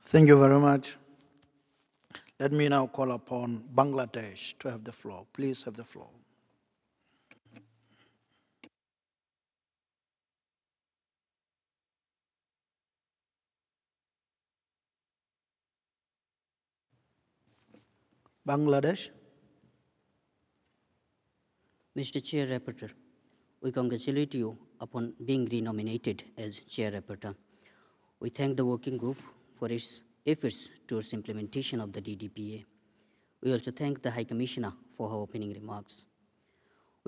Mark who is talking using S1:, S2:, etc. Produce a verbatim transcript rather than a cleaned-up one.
S1: Thank you very much. Let me now call upon Bangladesh to have the floor. Please have the floor. Bangladesh.
S2: Mister Chair Rapporteur, we congratulate you upon being renominated as Chair Rapporteur. We thank the working group for its efforts towards implementation of the D D P A. We also thank the High Commissioner for her opening remarks.